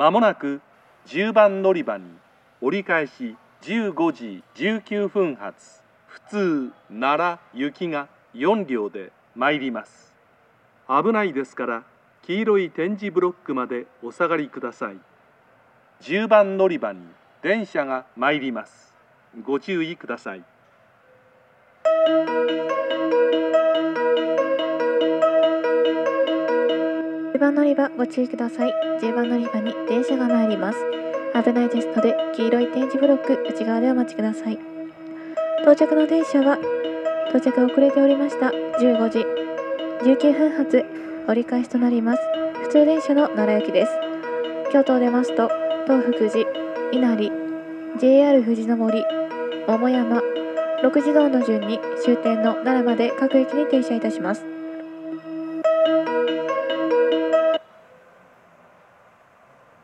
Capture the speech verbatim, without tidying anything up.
まもなくじゅうばん乗り場に折り返しじゅうごじじゅうきゅうふん発普通奈良行きがよん両で参ります。危ないですから黄色い点字ブロックまでお下がりください。じゅうばん乗り場に電車が参ります。ご注意ください。 じゅうばん乗り場ご注意ください。じゅうばん乗り場に電車が参ります。危ないですので黄色い点字ブロック内側でお待ちください。到着の電車は到着遅れておりましたじゅうごじじゅうきゅうふん発折り返しとなります。普通電車の奈良行きです。京都を出ますと東福寺、稲荷、ジェイアール 富士の森、桃山、六時堂の順に終点の奈良まで各駅に停車いたします。